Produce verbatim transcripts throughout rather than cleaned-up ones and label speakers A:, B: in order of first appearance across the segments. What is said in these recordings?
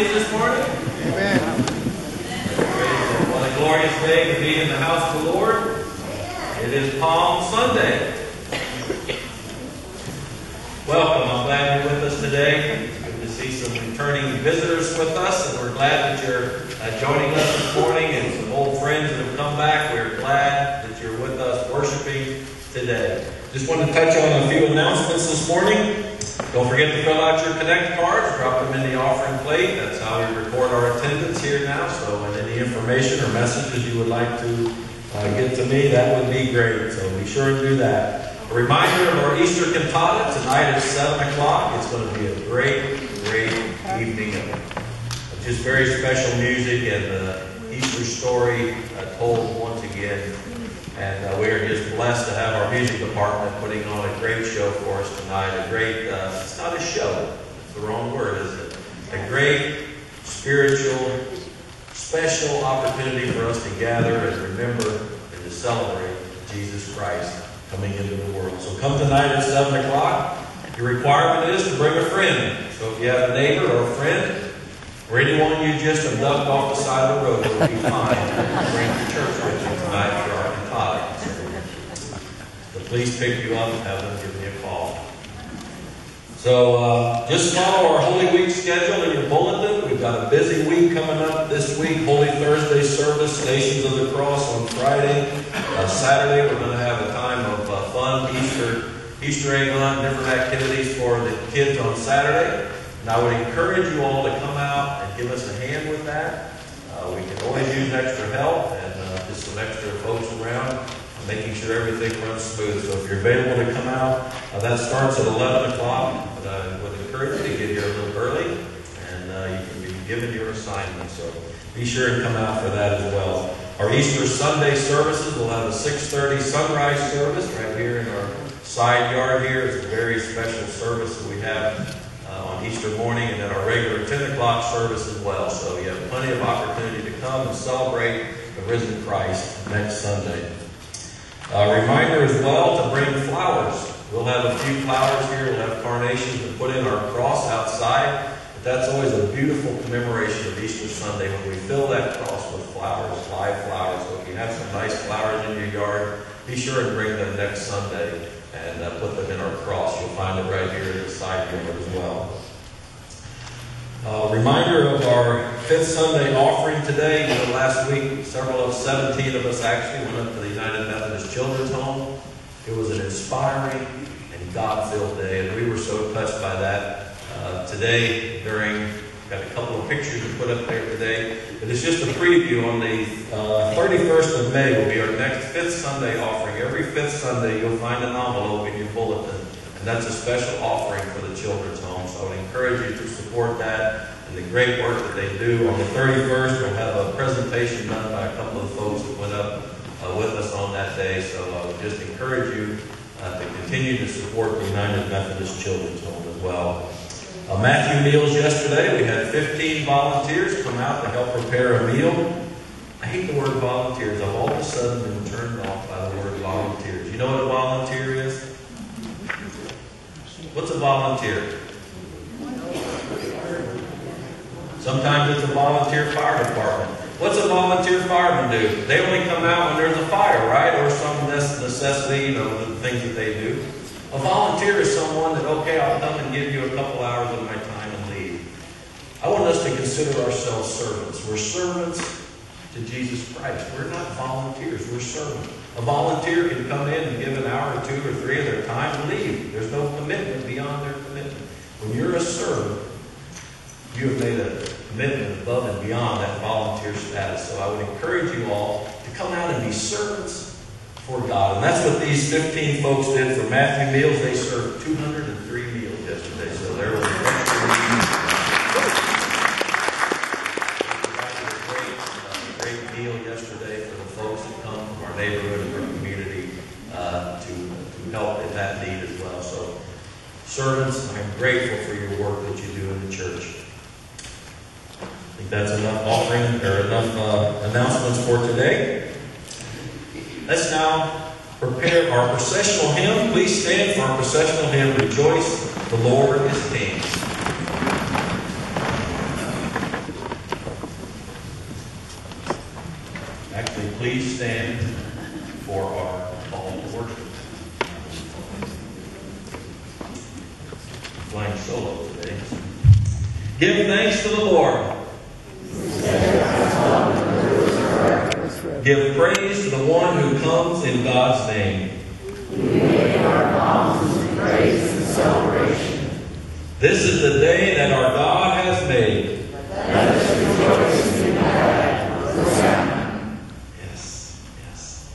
A: pleased this morning?
B: Amen.
A: What a glorious day to be in the house of the Lord. It is Palm Sunday. Welcome. I'm glad you're with us today. It's good to see some returning visitors with us, and we're glad that you're uh, joining us this morning, and some old friends that have come back. We're glad that you're with us worshiping today. Just wanted to touch on a few announcements this morning. Don't forget to fill out your Connect cards. Drop them in the offering plate. That's how we record our attendance here now. So any information or messages you would like to uh, get to me, that would be great. So be sure to do that. A reminder of our Easter cantata tonight at seven o'clock. It's going to be a great, great evening of just very special music and the Easter story uh, told once again. And uh, we are just blessed to have our music department putting on a great show for us tonight. A great, uh, it's not a show, it's the wrong word, is it? A great spiritual, special opportunity for us to gather and remember and to celebrate Jesus Christ coming into the world. So come tonight at seven o'clock. Your requirement is to bring a friend. So if you have a neighbor or a friend, or anyone you just abduct off the side of the road, it will be fine. Bring your church with you tonight for our cantata. So please pick you up and have them give me a call. So uh, just follow our Holy Week schedule in your bulletin. We've got a busy week coming up this week. Holy Thursday service, Nations of the Cross on Friday. Uh, Saturday we're going to have a time of uh, fun Easter, Easter egg hunt, different activities for the kids on Saturday. And I would encourage you all to come out and give us a hand with that. Uh, we can always use extra help and uh, just some extra folks around, making sure everything runs smooth. So if you're available to come out, uh, that starts at eleven o'clock. But I would encourage you to get here a little early, and uh, you can be given your assignment. So be sure and come out for that as well. Our Easter Sunday services will have a six thirty sunrise service right here in our side yard here. It's a very special service that we have on Easter morning, and then our regular ten o'clock service as well. So you have plenty of opportunity to come and celebrate the risen Christ next Sunday. A reminder as well to bring flowers. We'll have a few flowers here. We'll have carnations to put in our cross outside. But that's always a beautiful commemoration of Easter Sunday when we fill that cross with flowers, live flowers. So if you have some nice flowers in your yard, be sure and bring them next Sunday and uh, put them in our cross. You'll find it right here in the side yard as well. Uh, reminder of our fifth Sunday offering today. You know, last week, several of seventeen of us actually went up to the United Methodist Children's Home. It was an inspiring and God-filled day, and we were so touched by that. Uh, today, during, got a couple of pictures to put up there today, but it's just a preview. On the uh, thirty-first of May will be our next fifth Sunday offering. Every fifth Sunday, you'll find an envelope in your bulletin, and that's a special offering for the Children's Home. So I would encourage you to support that and the great work that they do. On the thirty-first, we'll have a presentation done by a couple of folks that went up uh, with us on that day. So I would just encourage you uh, to continue to support the United Methodist Children's Home as well. Uh, Matthew Meals yesterday, we had fifteen volunteers come out to help prepare a meal. I hate the word volunteers. I've all of a sudden been turned off by the word volunteers. You know what a volunteer is? What's a volunteer? Sometimes it's a volunteer fire department. What's a volunteer fireman do? They only come out when there's a fire, right? Or some necessity, you know, the things that they do. A volunteer is someone that, okay, I'll come and give you a couple hours of my time and leave. I want us to consider ourselves servants. We're servants to Jesus Christ. We're not volunteers. We're servants. A volunteer can come in and give an hour or two or three of their time and leave. There's no commitment beyond their commitment. When you're a servant, you have made a commitment above and beyond that volunteer status. So I would encourage you all to come out and be servants for God. And that's what these fifteen folks did for Matthew Meals. They served two hundred three meals yesterday. So there was a great, uh, great meal yesterday for the folks that come from our neighborhood and our community uh, to, to help in that need as well. So servants, I'm grateful for your work that you do in the church. I think that's enough offering or enough uh, announcements for today. Let's now prepare our processional hymn. Please stand for our processional hymn, Rejoice, the Lord is King. please stand for our call to worship. Flying solo today. Give thanks to the Lord. Give praise to the one who comes in God's name.
B: We make our vows in praise and celebration.
A: This is the day that our God has made.
B: Let us rejoice and be glad. Hosanna.
A: Yes, yes.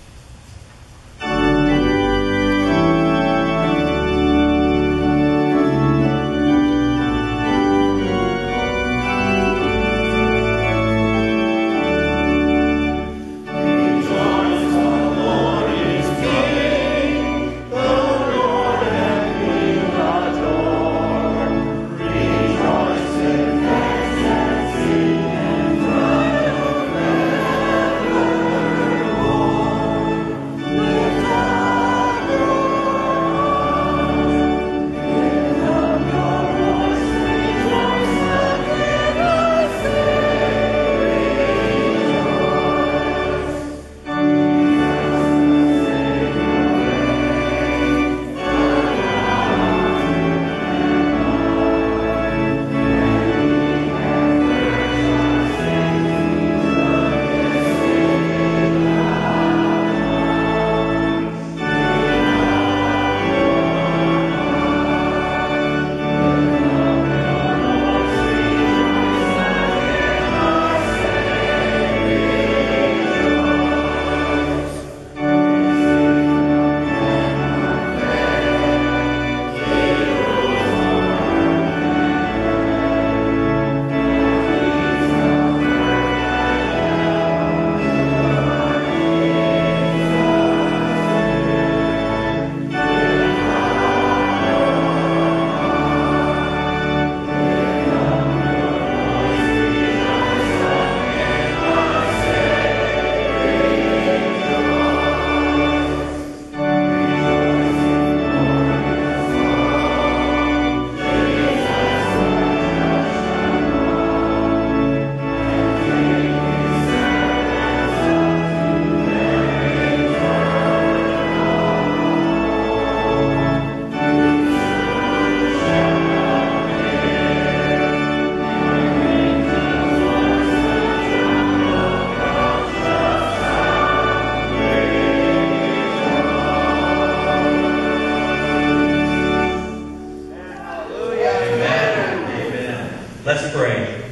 A: Let's pray.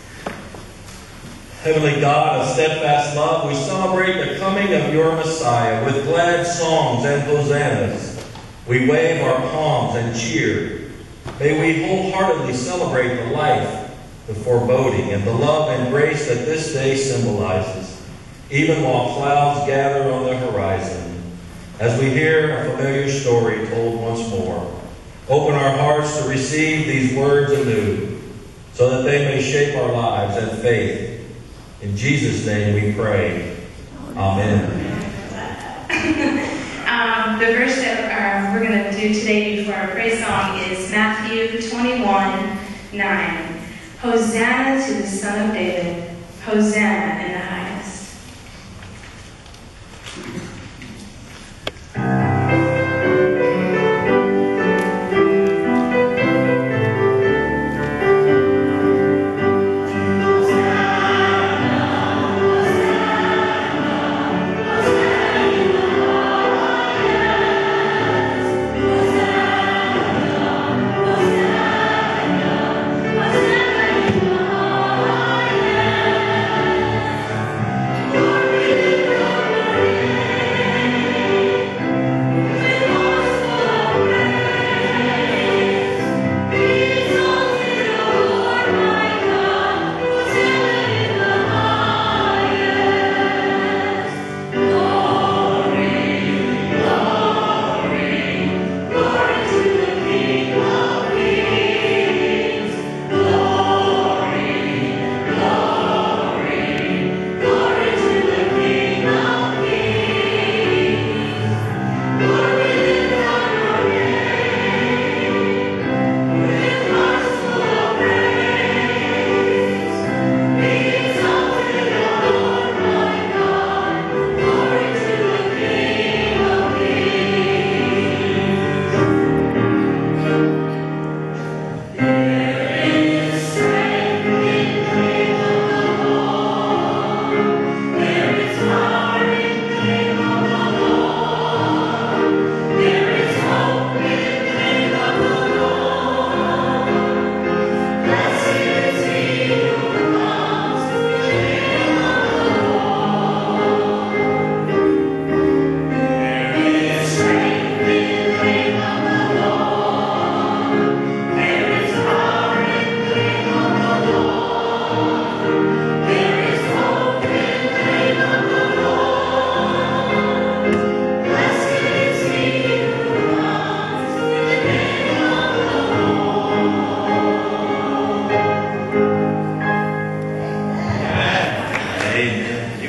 A: Heavenly God of steadfast love, we celebrate the coming of your Messiah with glad songs and hosannas. We wave our palms and cheer. May we wholeheartedly celebrate the life, the foreboding, and the love and grace that this day symbolizes, even while clouds gather on the horizon. As we hear a familiar story told once more, open our hearts to receive these words anew, so that they may shape our lives and faith. In Jesus' name we pray. Amen.
C: um, the verse that uh, we're going to do today before our praise song is Matthew twenty-one nine. Hosanna to the Son of David. Hosanna in the highest.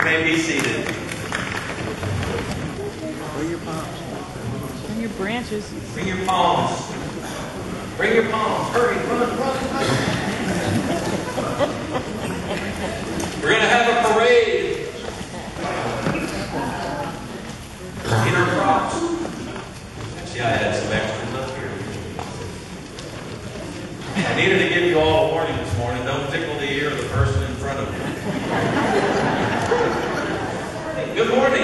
A: may be seated.
D: Bring your palms. Bring your branches.
A: Bring your palms. Bring your palms. Hurry, run, run, run. We're going to have a parade. Get our props. Actually, I had some extras up here. I needed to give you all a warning this morning. Don't tickle the ear of the person in front of you. Hey, good morning.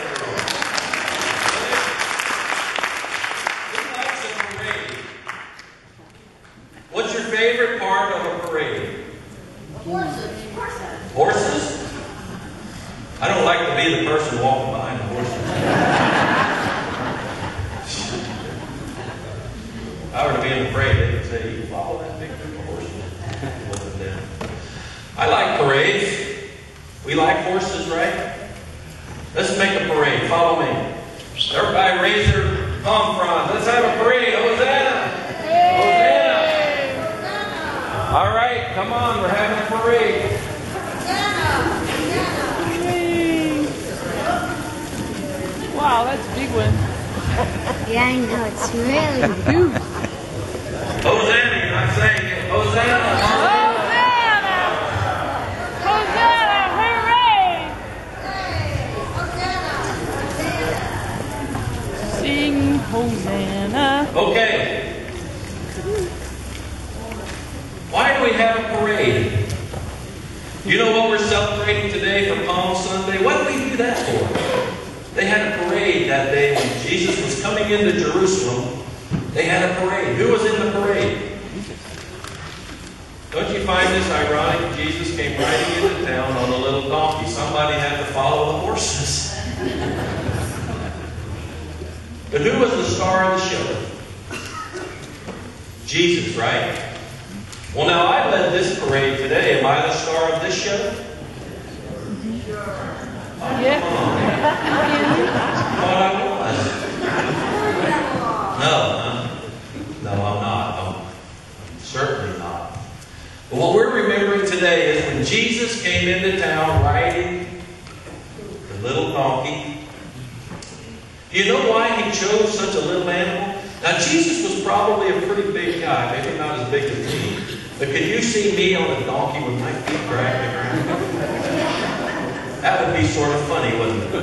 A: Who likes a parade? What's your favorite part of a parade?
B: Horses.
A: Horses? I don't like to be the person walking behind the horses. If I were to be in the parade, they would say, you follow that big group of horses. Wasn't them. I like parades. We like horses, right? Let's make a parade. Follow me. Everybody raise their palm fronds. Let's have a parade. Hosanna! Hosanna! All right, come on. We're having a parade.
D: Wow, that's a big one.
B: Yeah, I know. It's really huge.
A: Hosanna, you're not saying it. Hosanna!
D: Hosanna! Hosanna! Hooray! Sing Hosanna.
A: Okay. Why do we have a parade? You know what we're celebrating today for Palm Sunday? What do we do that for? They had a parade that day when Jesus was coming into Jerusalem. They had a parade. Who was in the parade? Don't you find this ironic? Jesus came riding into town on a little donkey. Somebody had to follow the horses. But who was the star of the show? Jesus, right? Well, now I led this parade today. Am I the star of this show?
D: Yeah.
A: Thought I was. No, huh? No, I'm not. I'm, I'm certainly not. But what we're remembering today is when Jesus came into town riding the little donkey. Do you know why he chose such a little animal? Now, Jesus was probably a pretty big guy, maybe not as big as me. But could you see me on a donkey with my feet dragging around? That would be sort of funny, wouldn't it?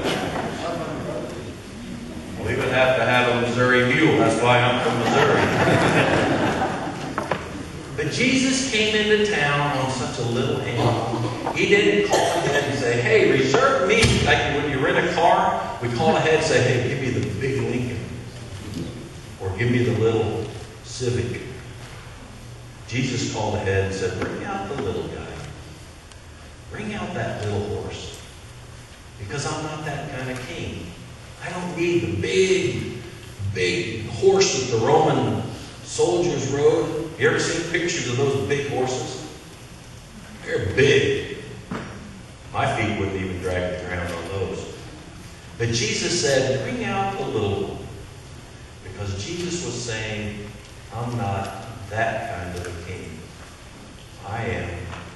A: We would have to have a Missouri mule. That's why I'm from Missouri. But Jesus came into town on such a little animal. He didn't call ahead and say, hey, reserve me. Like when you rent a car, we call ahead and say, hey, give me the big Lincoln. Or give me the little Civic. Jesus called ahead and said, bring out the little guy. Bring out that little horse. Because I'm not that kind of king. I don't need the big, big horse that the Roman soldiers rode. You ever seen pictures of those big horses? They're big. My feet wouldn't even drag the ground on those. But Jesus said, bring out the little one. Because Jesus was saying, I'm not that kind of a king. I am.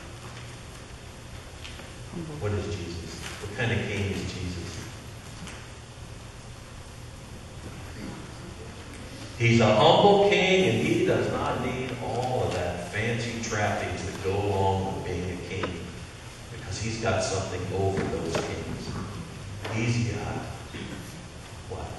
A: What is Jesus? What kind of king is Jesus? He's a humble king, and he does not need all of that fancy trappings that go along with being a king. Because he's got something over those kings. He's got what?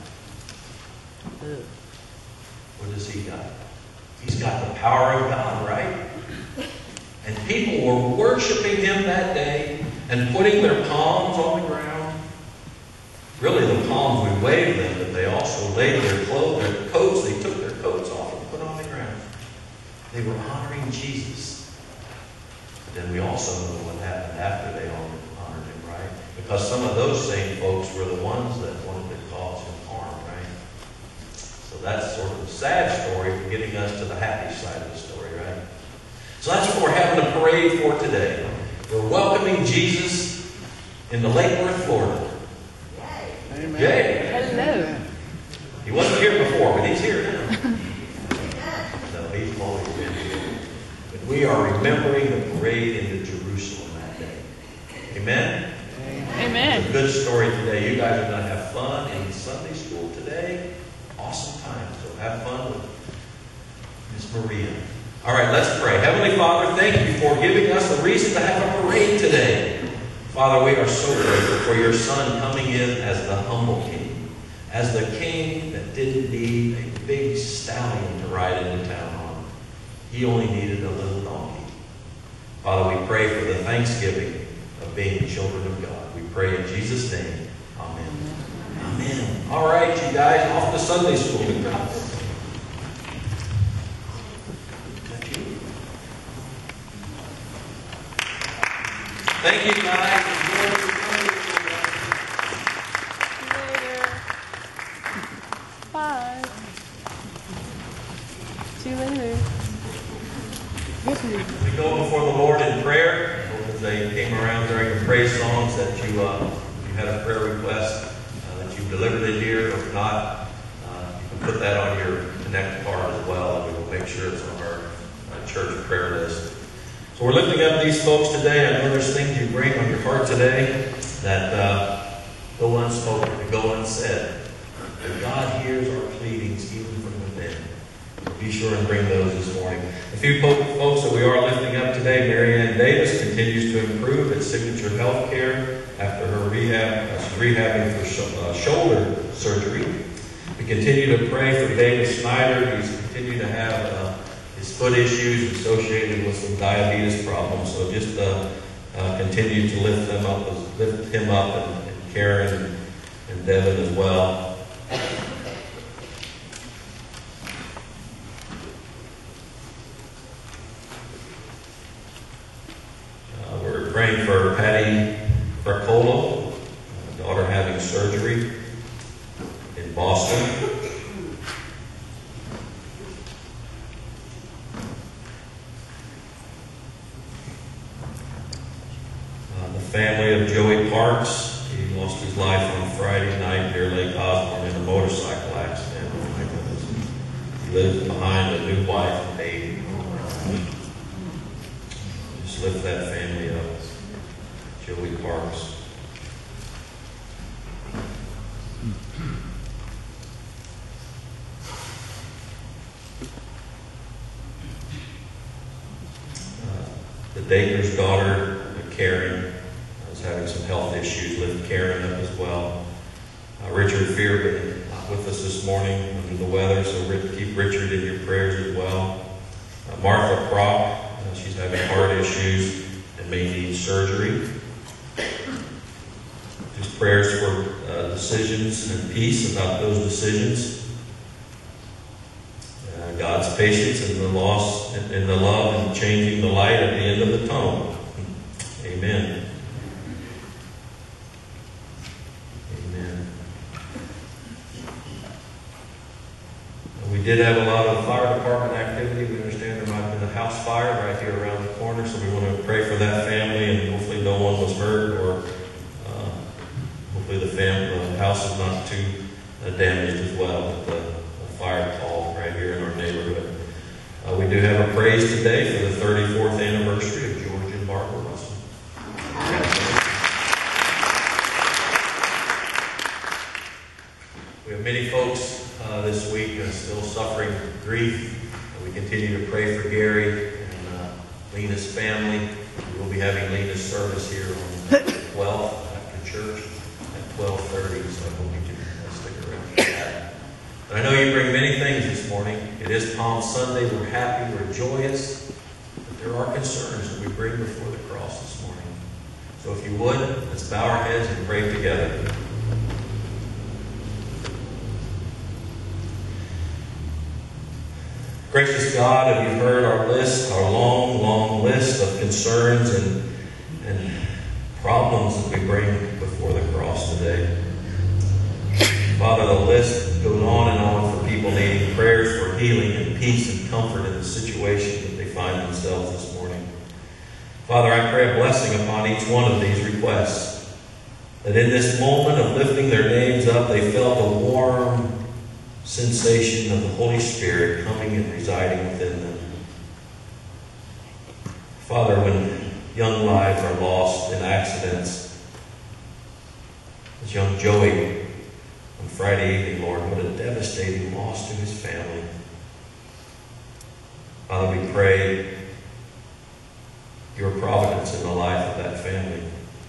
A: What has he got? He's got the power of God, right? And people were worshiping him that day and putting their palms on the ground. Really, the palms, we waved them, but they also laid their clothes, their coats, they took their coats off and put on the ground. They were honoring Jesus. But then we also know what happened after they honored him, right? Because some of those same folks were the ones that wanted to cause him harm, right? So that's sort of a sad story for getting us to the happy side of the story, right? So that's what we're having a parade for today. We're welcoming Jesus into Lake Worth, Florida.
D: Amen.
A: Yay!
D: Hello.
A: He wasn't here before, but he's here now. No, he's always been here. But we are remembering the parade into Jerusalem that day. Amen?
D: Amen.
A: a good story today. You guys are going to have fun in Sunday school today. Awesome time. So have fun with Miss Maria. All right, let's pray. Heavenly Father, thank you for giving us a reason to have a parade today. Father, we are so grateful for your Son coming in as the humble King, as the King that didn't need a big stallion to ride into town on. He only needed a little donkey. Father, we pray for the thanksgiving of being children of God. We pray in Jesus' name. Amen. Amen. All right, you guys, off to Sunday school. Good job. Thank you, guys.
D: Bye. See you later.
A: We go before the Lord in prayer. I hope as they came around during the praise songs that you, uh, you had a prayer request, uh, that you delivered it here. If not, uh, you can put that on your Connect card as well, and we will make sure it's on our uh, church prayer list. So we're lifting up these folks today. I know there's things you bring on your heart today that uh, go unspoken, that go unsaid. But God hears our pleadings even from within. So be sure and bring those this morning. A few folks that we are lifting up today. Mary Ann Davis continues to improve at Signature Healthcare after her rehab. Uh, she's rehabbing for sh uh, shoulder surgery. We continue to pray for David Snyder. He's continued to have uh, his foot issues associated with some diabetes problems. So just uh, uh, continue to lift them up, lift him up, and, and Karen and, and Devin as well. Uh, we're praying for Patty Fracolo, uh, daughter having surgery in Boston. Family of Joey Parks. He lost his life on Friday night near Lake Osborne in a motorcycle accident. Oh my goodness. He lives behind a new wife and baby. Just lift that family up. Joey Parks. Uh, the Daker's daughter, Karen, having some health issues. Lift Karen up as well. Uh, Richard Fearbin not with us this morning under the weather, so keep Richard in your prayers as well. Uh, Martha Kropp, uh, she's having heart issues and may need surgery. Just prayers for uh, decisions and peace about those decisions. Uh, God's patience in the loss and in the love and changing the light at the end of the tunnel. Amen. We did have a lot of fire department activity. We understand there might have been a house fire right here around the corner, so we want to pray for that family, and hopefully no one was hurt, or uh, hopefully the family, the house is not too uh, damaged as well with the, the fire call right here in our neighborhood. Uh, we do have a praise today for the thirty-fourth anniversary of George and Barbara Russell. We have many folks Uh, this week uh, still suffering grief. Uh, we continue to pray for Gary and uh, Lena's family. We will be having Lena's service here on the twelfth after church at twelve thirty, so I hope you can uh, stick around for that. But I know you bring many things this morning. It is Palm Sunday. We're happy. We're joyous. But there are concerns that we bring before the cross this morning. So if you would, let's bow our heads and pray together. Gracious God, have you heard our list, our long, long list of concerns and, and problems that we bring before the cross today? Father, the list goes on and on for people needing prayers for healing and peace and comfort in the situation that they find themselves this morning. Father, I pray a blessing upon each one of these requests, that in this moment of lifting their names up, they felt a warm sensation of the Holy Spirit coming and residing within them. Father, when young lives are lost in accidents, This young Joey on Friday evening, Lord, what a devastating loss to his family. Father, we pray your providence in the life of that family.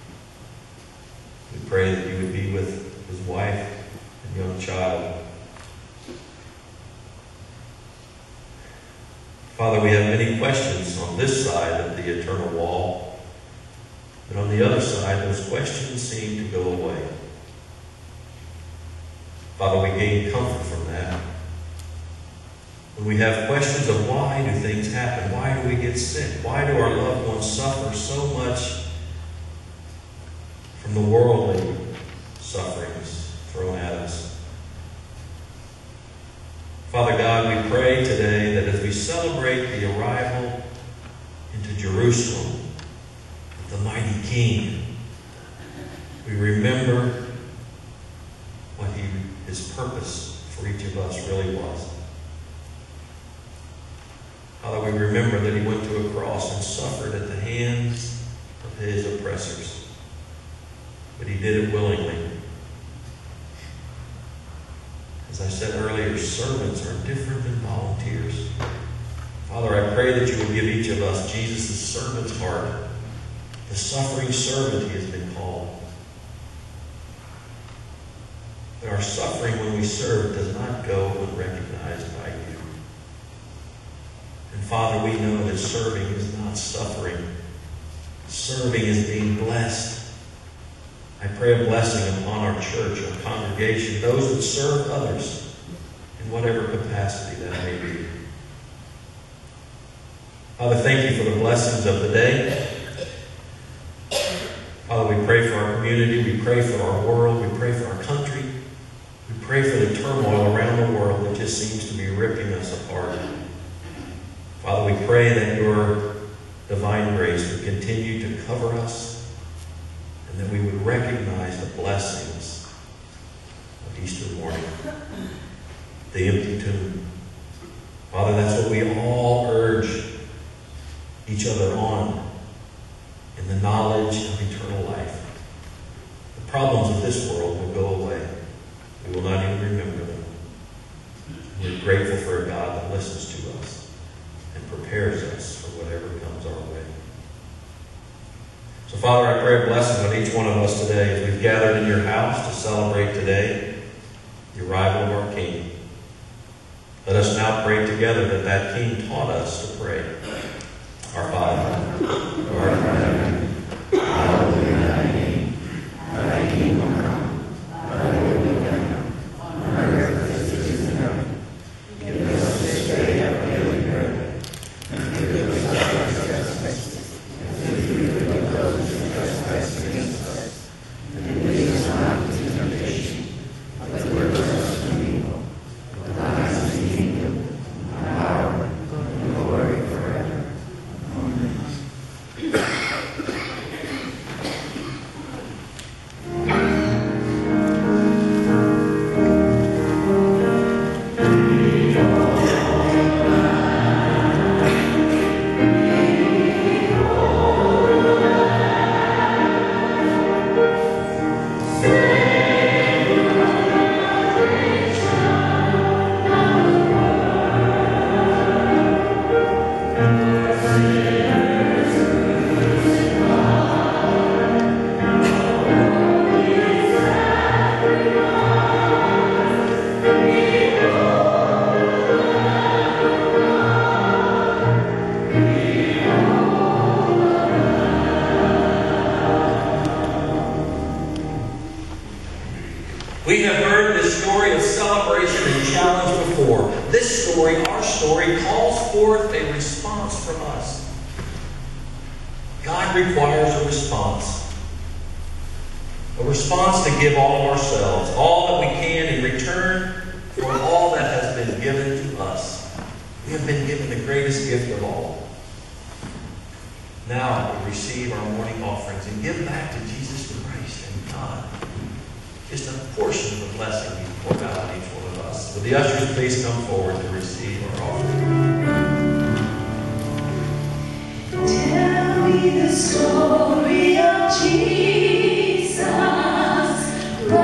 A: We pray that you would be with his wife and young child. Father, we have many questions on this side of the eternal wall, but on the other side, those questions seem to go away. Father, we gain comfort from that. When we have questions of why do things happen, why do we get sick, why do our loved ones suffer so much from the worldly sufferings thrown at us. Father God, we pray today that as we celebrate the arrival into Jerusalem of the mighty King, we remember what he, his purpose for each of us really was. Father, we remember that he went to a cross and suffered at the hands of his oppressors. But he did it willingly. As I said earlier, servants are different than volunteers. Father, I pray that you would give each of us Jesus' servant's heart, the suffering servant he has been called. That our suffering when we serve does not go unrecognized by you. And Father, we know that serving is not suffering. Serving is being blessed. I pray a blessing upon our church, our congregation, those that serve others in whatever capacity that may be. Father, thank you for the blessings of the day. Father, we pray for our community. We pray for our world. We pray for our country. We pray for the turmoil around the world that just seems to be ripping us apart. Father, we pray that your divine grace would continue to cover us, and that we would recognize the blessings of Easter morning. The empty tomb. Father, that's what we all urge each other on in the knowledge of eternal life. The problems of this world will go away. We will not even remember them. We're grateful for a God that listens to us and prepares us for whatever comes our way. So, Father, I pray a blessing on each one of us today as we've gathered in your house to celebrate today the arrival of our King. Let us now pray together that that King taught us to pray. Our Father, who art in heaven, hallowed be thy name. Thy kingdom come, thy will be done, on earth as it is in heaven. Give us this day our daily bread, and forgive us our trespasses, as we forgive those who trespass against us. And lead us not into temptation, but deliver us from evil. For thine is the kingdom, and power, and glory forever. Amen. We have heard this story of celebration and challenge before. This story, our story, calls forth a response from us. God requires a response. A response to give all of ourselves, all that we can in return for all that has been given to us. We have been given the greatest gift of all. Now we receive our morning offerings and give back to Jesus Christ and God just a portion of the blessing He poured out on each one of us. Would the ushers please come forward to receive our offering?
B: Tell me the story of Jesus.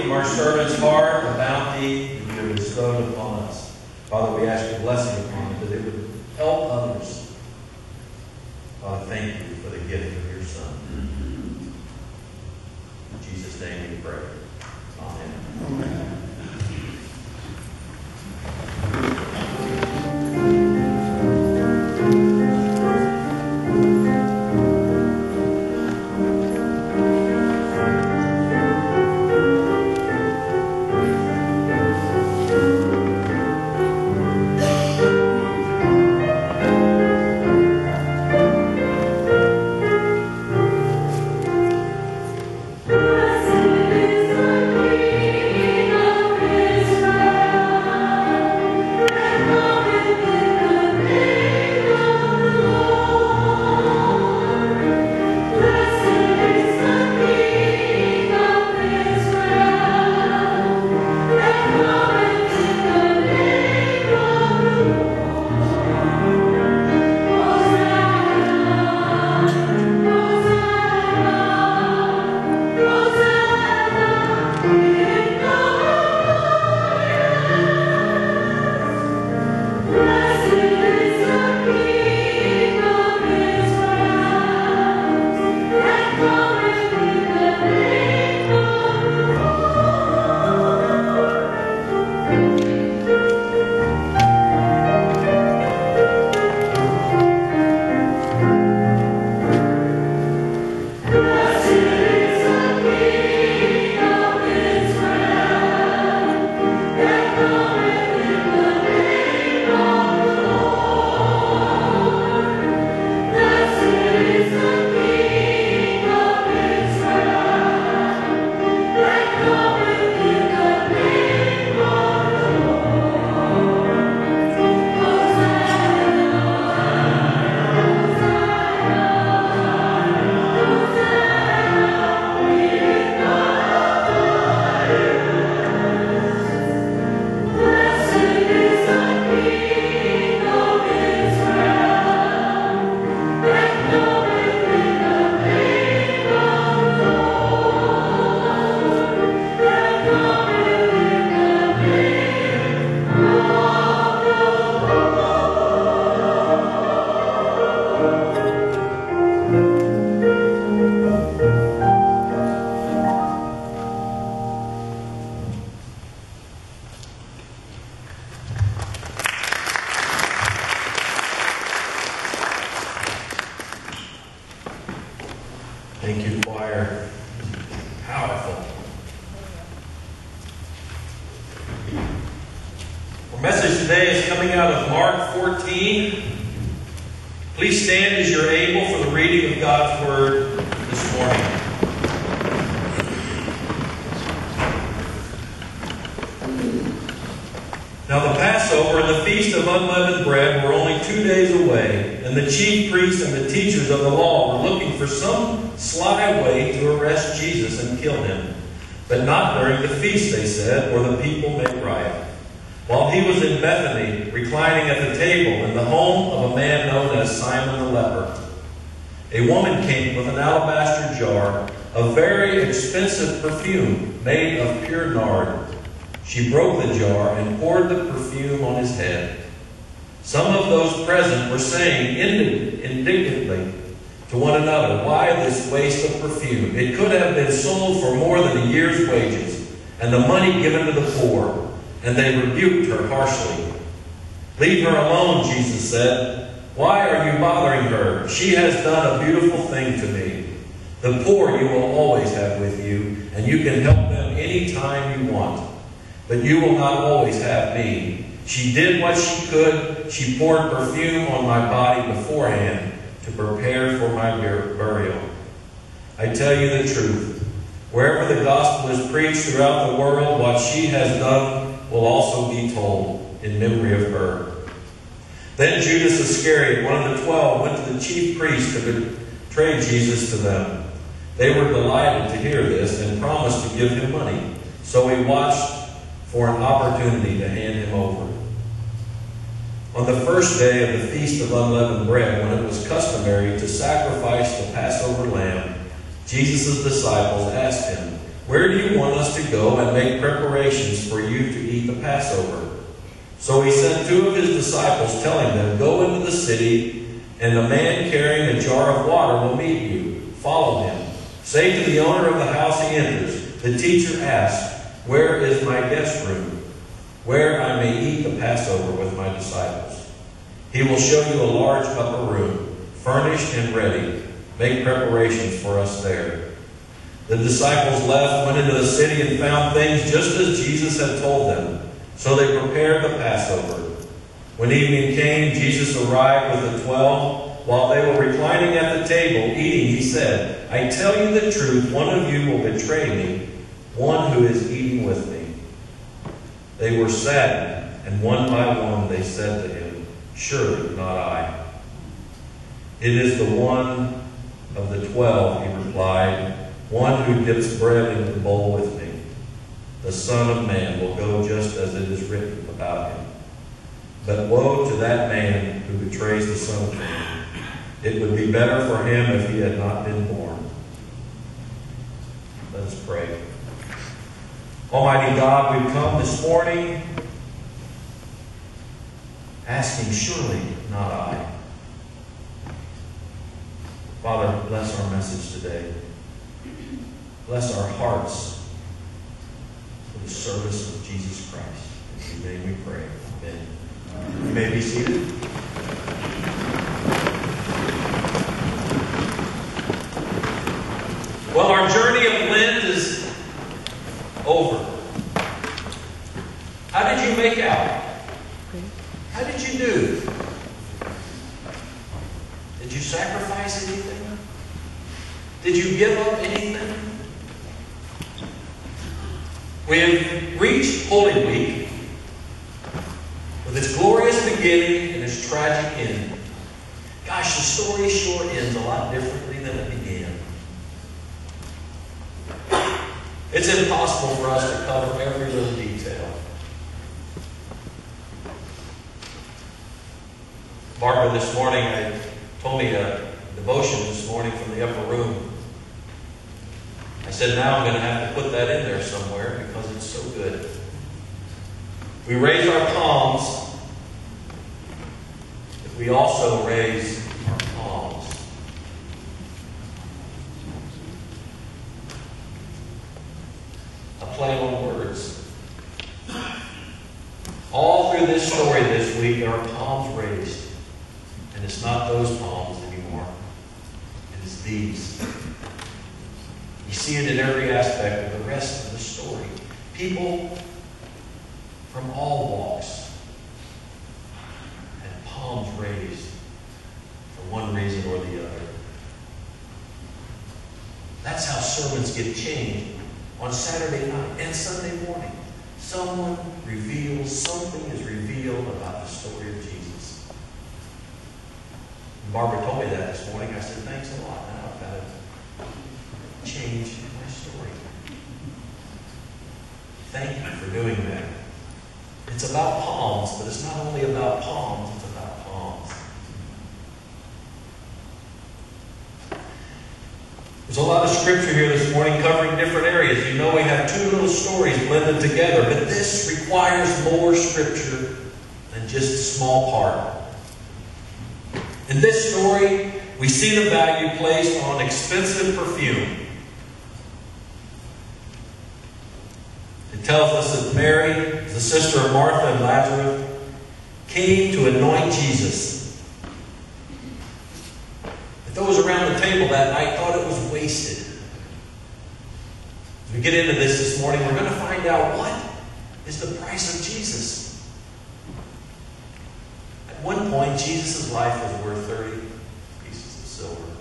A: from our servant's heart the bounty that you have bestowed upon us. Father, we ask your blessing upon it, that it would help others. Father, thank you for the gift of your Son. In Jesus' name we pray. Amen.
B: Amen.
A: Thank you, choir. Powerful. Our message today is coming out of Mark fourteen. Please stand as you're able for the reading of God's Word this morning. Now the Passover and the Feast of Unleavened Bread were only two days away, and the chief priests and the teachers of the law were looking for some sly way to arrest Jesus and kill him. But not during the feast, they said, or the people may riot. While he was in Bethany, reclining at the table in the home of a man known as Simon the leper, a woman came with an alabaster jar of very expensive perfume made of pure nard. She broke the jar and poured the perfume on his head. Some of those present were saying indignantly to one another, "Why this waste of perfume? It could have been sold for more than a year's wages, and the money given to the poor." And they rebuked her harshly. "Leave her alone," Jesus said. "Why are you bothering her? She has done a beautiful thing to me. The poor you will always have with you, and you can help them any time you want. But you will not always have me. She did what she could. She poured perfume on my body beforehand to prepare for my burial. I tell you the truth. Wherever the gospel is preached throughout the world, what she has done will also be told in memory of her." Then Judas Iscariot, one of the twelve, went to the chief priests to betray Jesus to them. They were delighted to hear this and promised to give him money. So he watched for an opportunity to hand him over. On the first day of the Feast of Unleavened Bread, when it was customary to sacrifice the Passover lamb, Jesus' disciples asked him, "Where do you want us to go and make preparations for you to eat the Passover?" So he sent two of his disciples, telling them, "Go into the city, and a man carrying a jar of water will meet you. Follow him. Say to the owner of the house he enters, 'The teacher asks, where is my guest room, where I may eat the Passover with my disciples?' He will show you a large upper room, furnished and ready. Make preparations for us there." The disciples left, went into the city, and found things just as Jesus had told them. So they prepared the Passover. When evening came, Jesus arrived with the twelve. While they were reclining at the table, eating, he said, "I tell you the truth, one of you will betray me, one who is eating with me." They were saddened, and one by one they said to him, "Surely not I." "It is the one of the twelve," he replied, "one who dips bread into the bowl with me. The Son of Man will go just as it is written about him. But woe to that man who betrays the Son of Man. It would be better for him if he had not been born." Let us pray. Almighty God, we've come this morning asking, "Surely not I." Father, bless our message today. Bless our hearts for the service of Jesus Christ. In his name we pray. Amen. You may be seated. Well, our journey of Lent is over. How did you make out? How did you do? Did you sacrifice anything? Did you give up anything? We have reached Holy Week with its glorious beginning and its tragic end. Gosh, the story sure ends a lot differently than it began. It's impossible for us to cover every little detail. Barbara this morning I, told me a devotion this morning from the upper room. I said, now I'm going to have to put that in there somewhere because it's so good. We raise our palms, but we also raise our palms. A play on words. All through this story this week, our palms raised. And it's not those palms anymore. It is these. You see it in every aspect of the rest of the story. People from all walks had palms raised for one reason or the other. That's how sermons get changed on Saturday night and Sunday morning. Someone reveals, something is revealed about the story of Jesus. And Barbara told me that this morning. I said, thanks a lot. Now I've got to change my story. Thank you for doing that. It's about palms, but it's not only about palms, it's about palms. There's a lot of scripture here this morning covering different areas. You know we have two little stories blended together, but this requires more scripture than just a small part. In this story, we see the value placed on expensive perfume. It tells us that Mary, the sister of Martha and Lazarus, came to anoint Jesus. But those around the table that night thought it was wasted. As we get into this this morning, we're going to find out what is the price of Jesus. At one point, Jesus' life was worth thirty pieces of silver.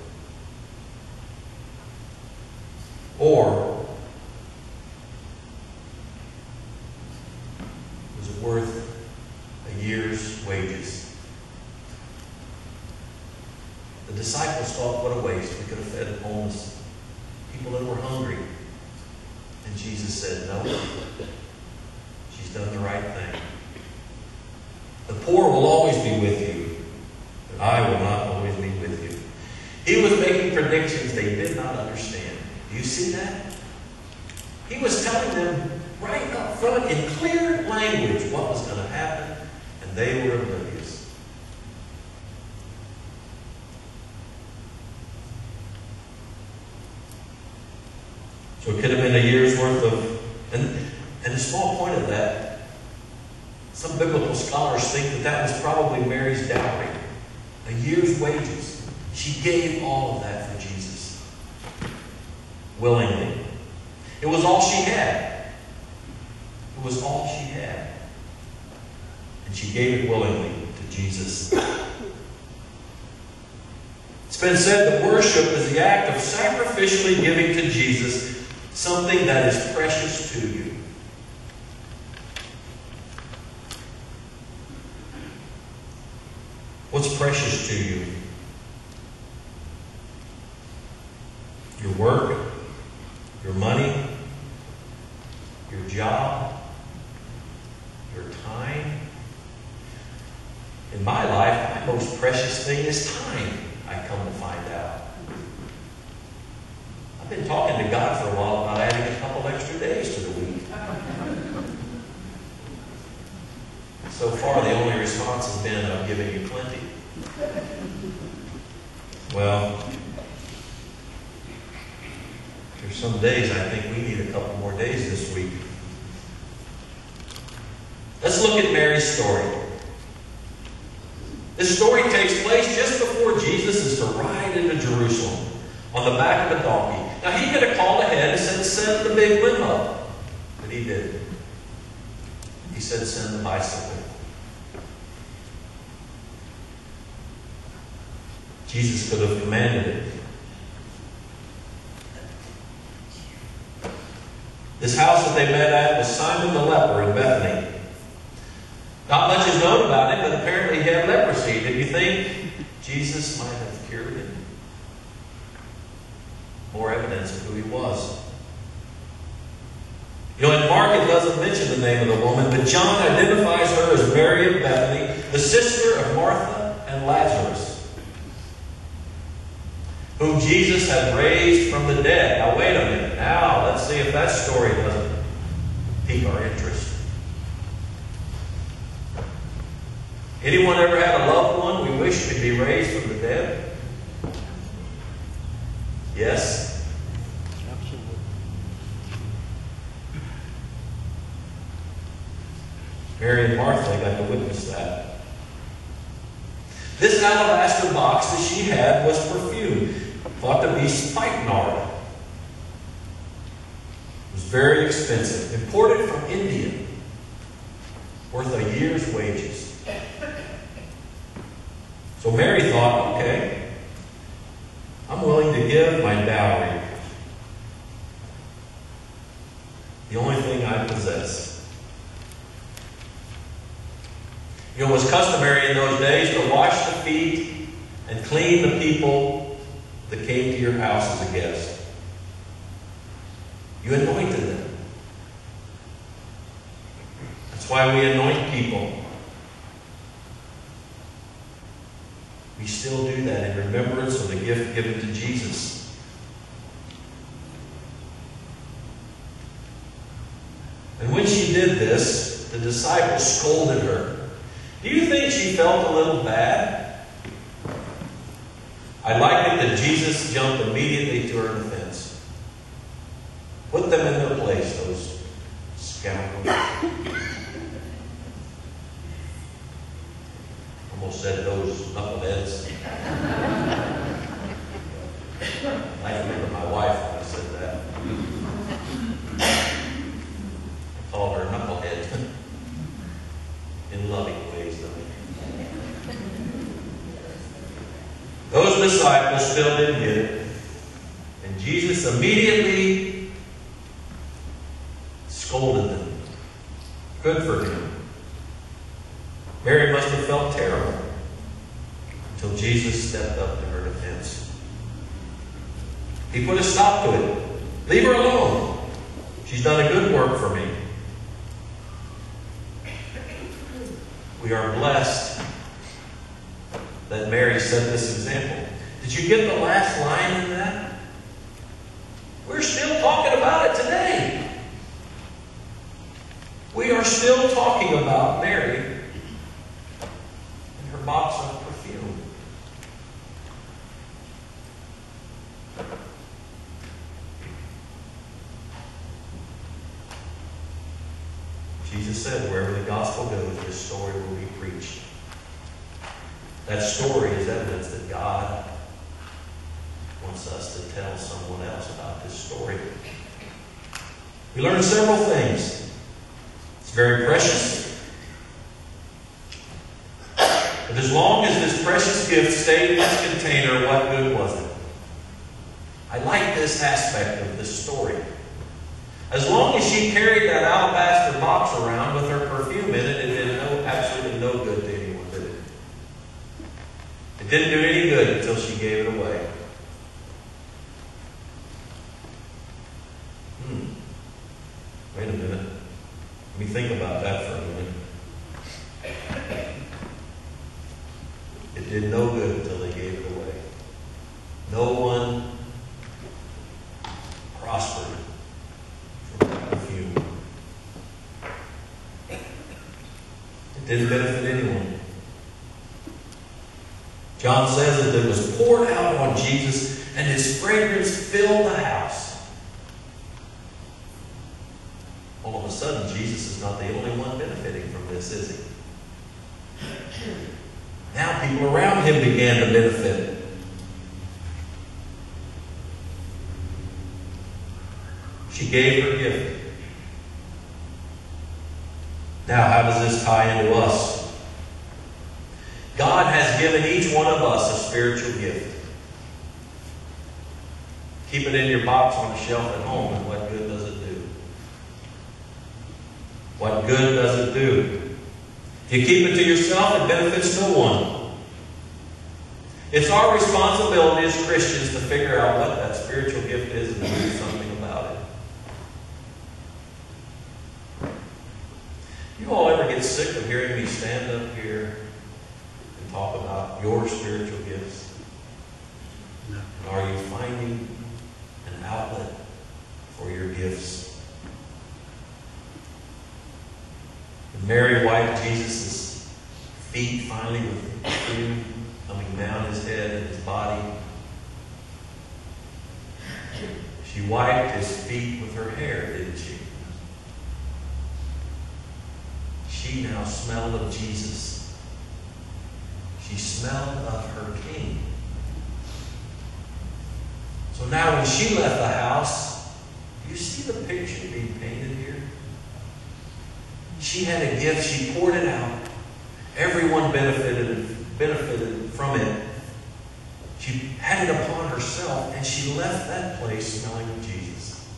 A: Or was it worth a year's wages? The disciples thought, what a waste. We could have fed homeless people that were hungry. And Jesus said, no, she's done the right thing. The poor will always be with you, but I will not always be with you. He was making predictions they did not understand. Do you see that? He was telling them right up front in clear language what was going to happen, and they were oblivious. So it could have been a year's worth of, and, and a small point of that, some biblical scholars think that that was probably Mary's dowry, a year's wages. She gave all of that for Jesus, willingly. It was all she had. It was all she had. And she gave it willingly to Jesus. It's been said that worship is the act of sacrificially giving to Jesus something that is precious to you. What's precious to you? Your work? Your money? Your job? Your time? In my life, my most precious thing is time, I come to find out. I've been talking to God for a while about adding a couple extra days to the week. So far, the only response has been, I'm giving you plenty. Well, there's some days I think we need a couple more days this week. Let's look at Mary's story. This story takes place just before Jesus is to ride into Jerusalem on the back of a donkey. Now, he could have called ahead and said, send the big limo. But he didn't. He said, send the bicycle. Jesus could have commanded it. This house that they met at was Simon the leper in Bethany. Not much is known about him, but apparently he had leprosy. Did you think Jesus might have cured him? More evidence of who he was. You know, in Mark it doesn't mention the name of the woman, but John identifies her as Mary of Bethany, the sister of Martha and Lazarus, whom Jesus had raised from the dead. Now wait a minute. Now let's see if that story doesn't pique our interest. Anyone ever had a loved one we wish could be raised from the dead? Yes?
B: Absolutely.
A: Mary and Martha got to witness that. This alabaster box that she had was perfume, thought to be spikenard. It was very expensive, imported from India, worth a year's wages. So Mary thought, okay, I'm willing to give my dowry. The only thing I possess. You know, it was customary in those days to wash the feet and clean the people that came to your house as a guest. You anointed them. That's why we anoint people. We still do that in remembrance of the gift given to Jesus. And when she did this, the disciples scolded her. Do you think she felt a little bad? I like it that Jesus jumped immediately to her defense. Put them in their place, those scoundrels. Almost said those knuckleheads. I remember my wife when I said that. I called her knucklehead. In loving ways, though. Those disciples still didn't get it. And Jesus immediately scolded them. Good for him. Mary must have felt terrible until Jesus stepped up to her defense. He put a stop to it. Leave her alone. She's done a good work for me. We are blessed that Mary set this example. Did you get the last line in that? We're still talking about it today. still talking about Mary and her box of perfume. Jesus said, wherever the gospel goes, this story will be preached. That story is evidence that God wants us to tell someone else about this story. We learn several things. It's very precious. But as long as this precious gift stayed in its container, what good was it? I like this aspect of this story. As long as she carried that alabaster box around with her perfume in it, it did no, absolutely no good to anyone, did it? It didn't do any good until she gave it away. Hmm. Wait a minute. Let me think about that for a minute. It did no good until they gave it away. No one prospered from that perfume. It didn't benefit anyone. John says that it was poured out on Jesus and his fragrance filled the house. All of a sudden, Jesus is not the only one benefiting from this, is he? Now people around him began to benefit. She gave her gift. Now, how does this tie into us? God has given each one of us a spiritual gift. Keep it in your box on the shelf at home, and what good does it do? What good does it do? If you keep it to yourself, it benefits no one. It's our responsibility as Christians to figure out what that spiritual gift is and do something about it. You all ever get sick of hearing me stand up here and talk about your spiritual gifts? No. And are you finding an outlet for your gifts? When Mary wiped Jesus' feet finally with perfume coming down his head and his body, she wiped his feet with her hair, didn't she? She now smelled of Jesus. She smelled of her King. So now when she left the house, do you see the picture being painted here? She had a gift. She poured it out. Everyone benefited, benefited from it. She had it upon herself, and she left that place smelling of Jesus.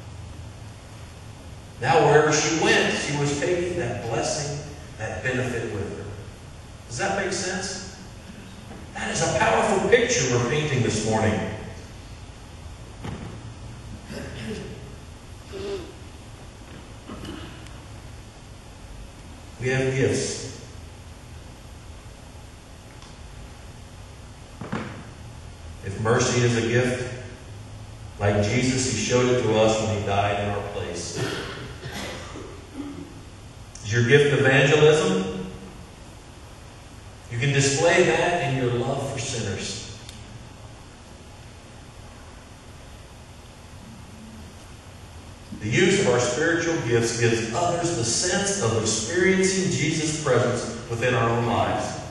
A: Now wherever she went, she was taking that blessing, that benefit with her. Does that make sense? That is a powerful picture we're painting this morning. We have gifts. If mercy is a gift, like Jesus, he showed it to us when he died in our place. Is your gift evangelism? You can display that in your love for sinners. The use of our spiritual gifts gives others the sense of experiencing Jesus' presence within our own lives.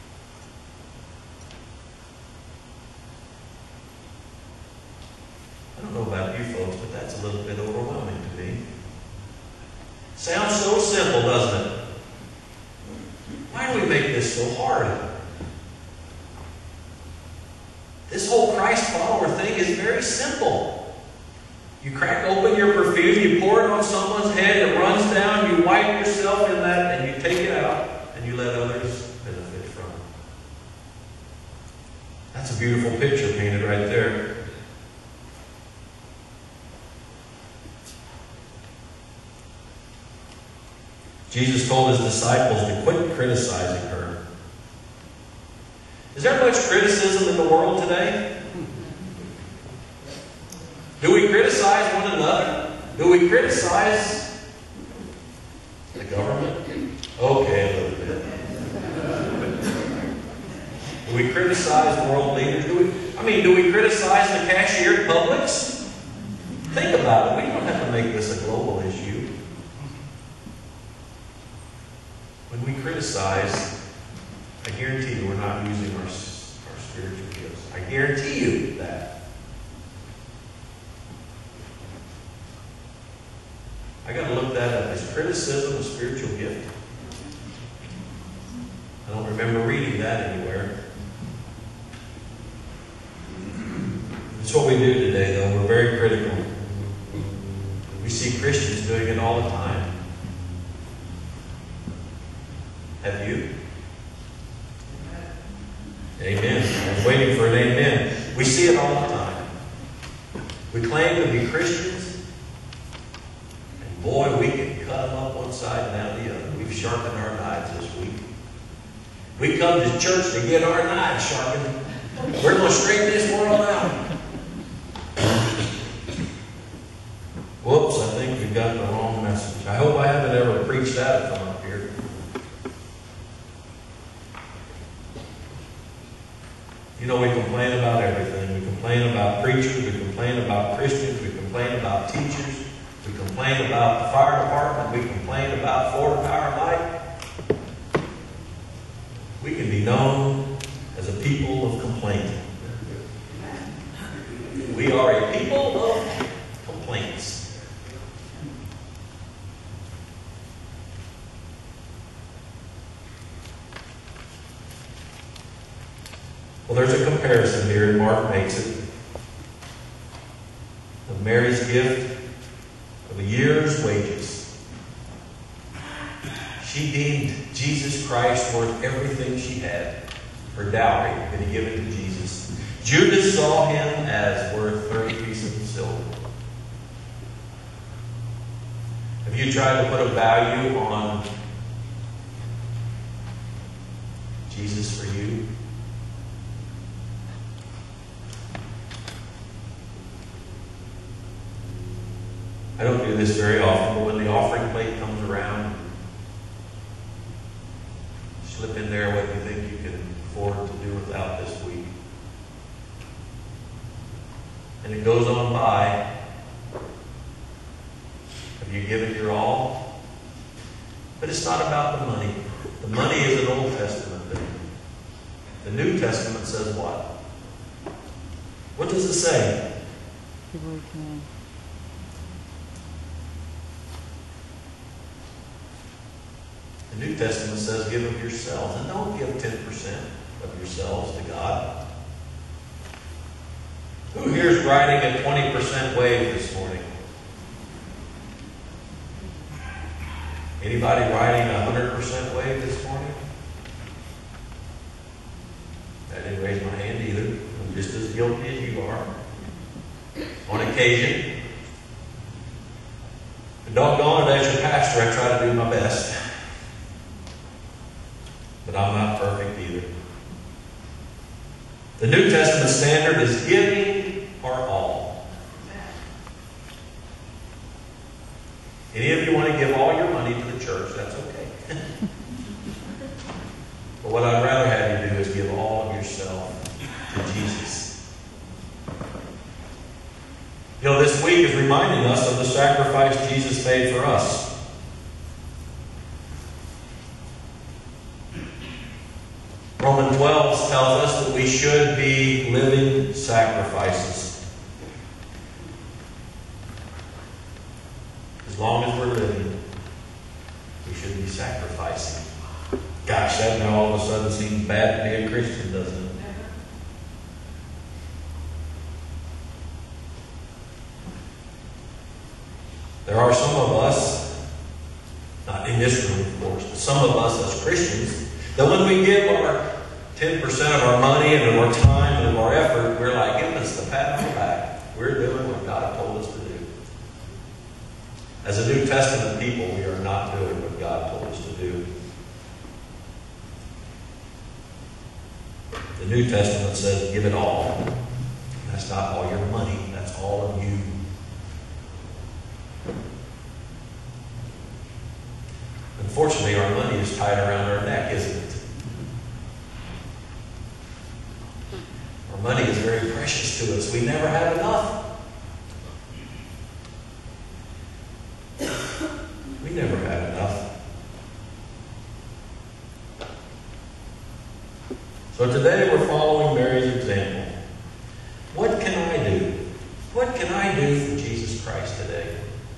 A: I don't know about you folks, but that's a little bit overwhelming to me. Sounds so simple, doesn't it? Why do we make this so hard? This whole Christ follower thing is very simple. You crack open your perfume, you pour it on someone's head, it runs down, you wipe yourself in that, and you take it out, and you let others benefit from it. That's a beautiful picture painted right there. Jesus told his disciples to quit criticizing her. Is there much criticism in the world today? Do we criticize one another? Do we criticize the government? criticize world leaders? Do we, I mean, do we criticize the cashier at Publix? Think about it. We don't have to make this a global issue. When we criticize, I guarantee you we're not using our, our spiritual gifts. I guarantee you that. I got to look that up. Is criticism a spiritual gift? I don't remember reading that anywhere. That's what we do today, though. We're very critical. We see Christians doing it all the time. Have you? Amen. I was waiting for an amen. We see it all the time. We claim to be Christians, and boy, we can cut them up one side and down the other. We've sharpened our knives this week. We come to church to get our knives sharpened. We're going to straighten this world out. Whoops, I think we got the wrong message. I hope I haven't ever preached that from up here. You know, we complain about everything. We complain about preachers. We complain about Christians. We complain about teachers. We complain about the fire department. We complain about Florida Power and Light. We can be known as a people of complaining. We are a people of complaints. Well, there's a comparison here, and Mark makes it, of Mary's gift of a year's wages. She deemed Jesus Christ worth everything she had. Her dowry had been given to Jesus. Judas saw him as worth thirty pieces of silver. Have you tried to put a value on Jesus for you? I don't do this very often, but when the offering plate comes around, slip in there what you think you can afford to do without this week. And it goes on by. Have you given your all? But it's not about the money. The money is an Old Testament thing. The New Testament says what? What does it say? The New Testament says give of yourselves. And don't give ten percent of yourselves to God. Who here is riding a twenty percent wave this morning? Anybody riding a one hundred percent wave this morning? I didn't raise my hand either. I'm just as guilty as you are. On occasion. But doggone it, as your pastor, I try to do my best. But I'm not perfect either. The New Testament standard is giving our all. Any of you want to give all your money to the church, that's okay. But what I'd rather have you do is give all of yourself to Jesus. You know, this week is reminding us of the sacrifice Jesus made for us. Romans twelve tells us that we should be living sacrifices. As long as we're living, we should be sacrificing. Gosh, that now all of a sudden seems bad to be a Christian, doesn't it? There are some of us, not in this room of course, but some of us as Christians, that when we give our ten percent of our money and of our time and of our effort, we're like, give us the pat on the back. We're doing what God told us to do. As a New Testament people, we are not doing what God told us to do. The New Testament says, give it all. And that's not all your money. That's all of you. Unfortunately, our money is tied around our neck, isn't it? money is very precious to us. We never have enough. We never had enough. So today we're following Mary's example. What can I do? What can I do for Jesus Christ today?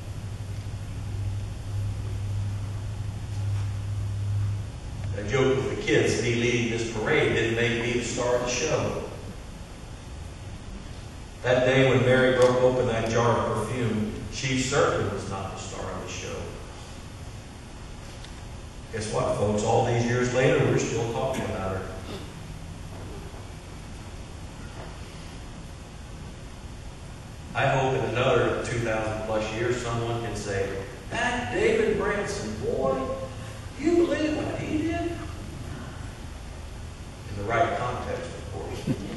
A: I joke with the kids, me leading this parade didn't make me the star of the show. That day when Mary broke open that jar of perfume, she certainly was not the star of the show. Guess what, folks? All these years later, we're still talking about her. I hope in another two thousand plus years, someone can say, that David Branson, boy, do you believe what he did? In the right context, of course.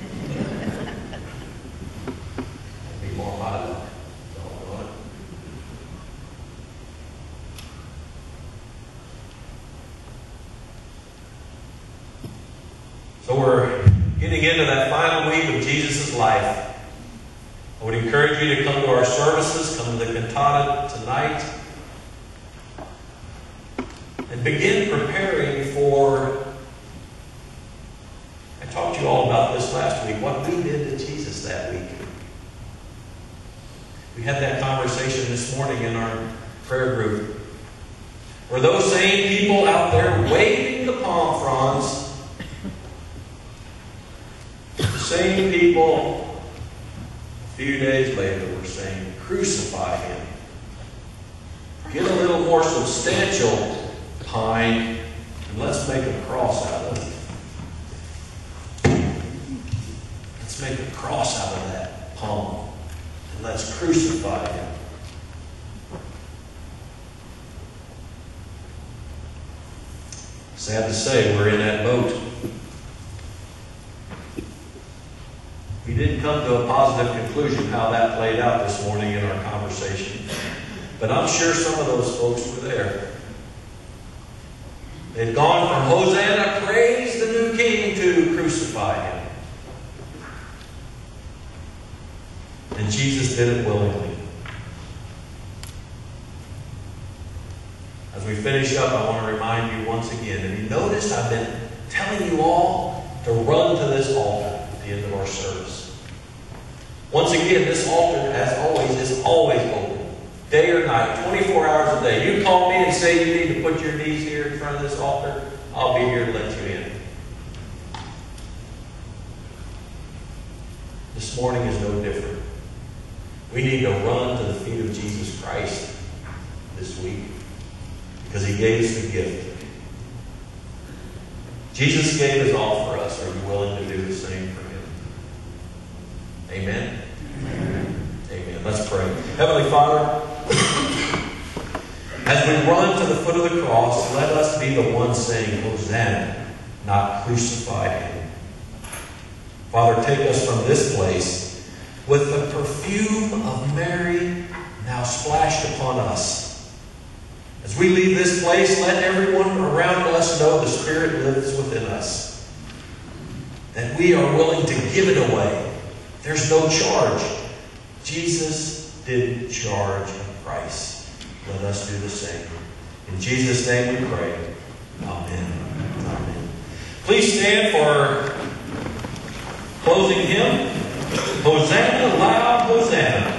A: Be more positive. So we're getting into that final week of Jesus' life. I would encourage you to come to our services, come to the cantata tonight, and begin preparing for, I talked to you all about this last week, what we did to Jesus that week. We had that conversation this morning in our prayer group. Were those same people out there waving the palm fronds, the same people a few days later were saying, crucify him. Get a little more substantial pine, and let's make a cross out of it. Let's make a cross out of that palm, and let's crucify him. Sad to say, we're in that boat. We didn't come to a positive conclusion how that played out this morning in our conversation. But I'm sure some of those folks were there. They'd gone from Hosanna, praise the new King, to crucify him. And Jesus did it willingly. As we finish up, I want to remind you once again, have you noticed I've been telling you all to run to this altar at the end of our service. Once again, this altar, as always, is always open. Day or night, twenty-four hours a day. You call me and say you need to put your knees here in front of this altar, I'll be here to let you in. This morning is no different. We need to run to the feet of Jesus Christ this week because he gave us the gift. Jesus gave his all for us. Are you willing to do the same for him? Amen? Amen. Amen. Let's pray. Heavenly Father, as we run to the foot of the cross, let us be the ones saying, Hosanna, not crucify him. Father, take us from this place with the perfume of Mary now splashed upon us. As we leave this place, let everyone around us know the Spirit lives within us. That we are willing to give it away. There's no charge. Jesus didn't charge a price. Let us do the same. In Jesus' name we pray. Amen. Amen. Please stand for closing hymn. Hosanna, loud Hosanna.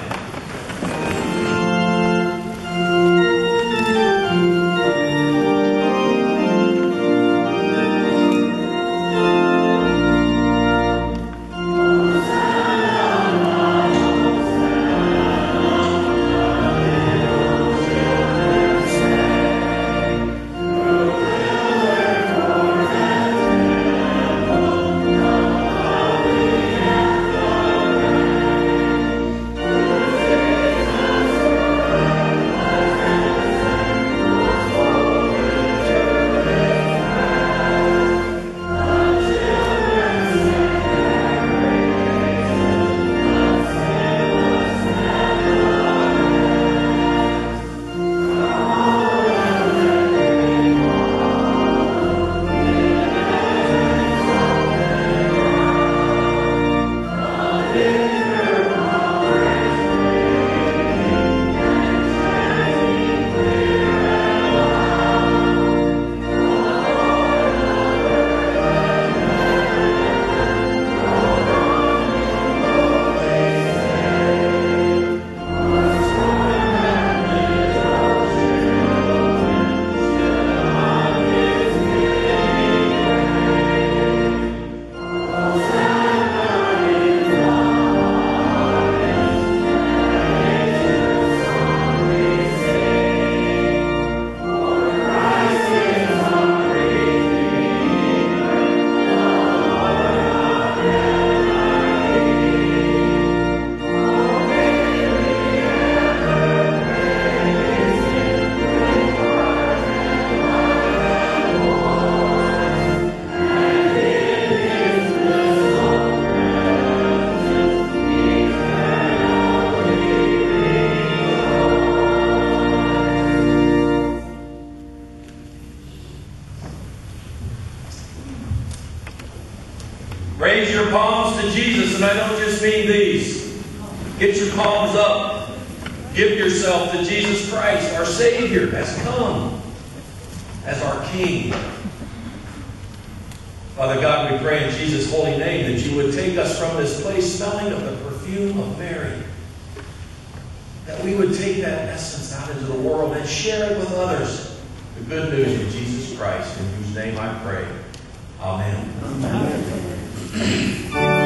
A: just mean these. Get your palms up. Give yourself to Jesus Christ, our Savior, has come as our King. Father God, we pray in Jesus' holy name that you would take us from this place smelling of the perfume of Mary. That we would take that essence out into the world and share it with others. The good news of Jesus Christ, in whose name I pray. Amen.
B: Amen.